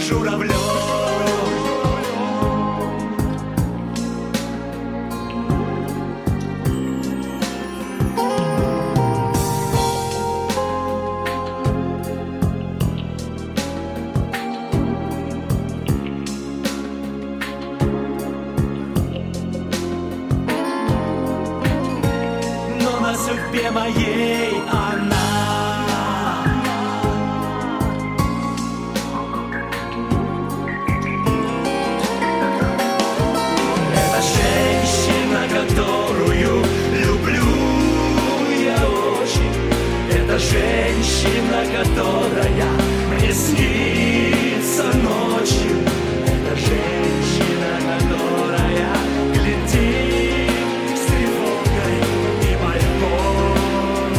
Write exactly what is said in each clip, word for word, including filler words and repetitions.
журавлем. Но на судьбе моей она которую люблю я очень. Это женщина, которая мне снится ночью. Это женщина, которая глядит с тревогой и мольбой.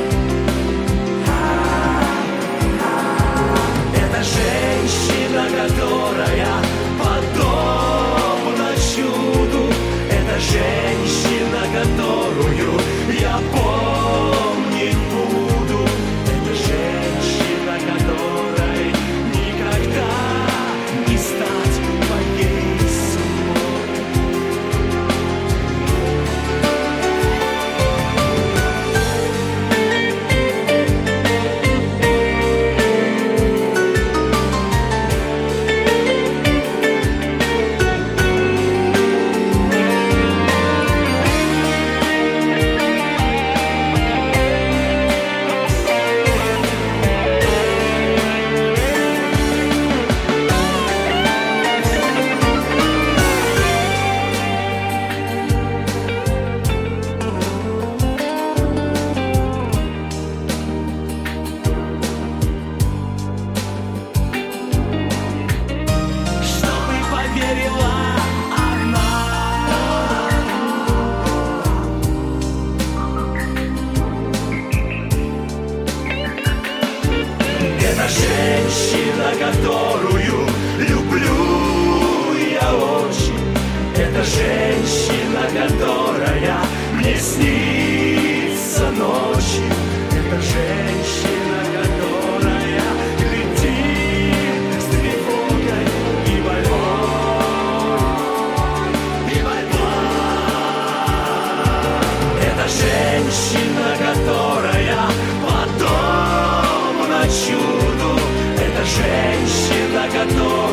Это женщина, которая подобна чуду. Это женщина, которую я помнить буду. Это женщина, которой никогда не стать моей судьбой. Это женщина, которую люблю я очень. Это женщина, которая мне снится ночью. Это женщина, которая глядит с тревогой и мольбой, и мольбой. Это женщина, которая подобна чуду. Это женщина, которая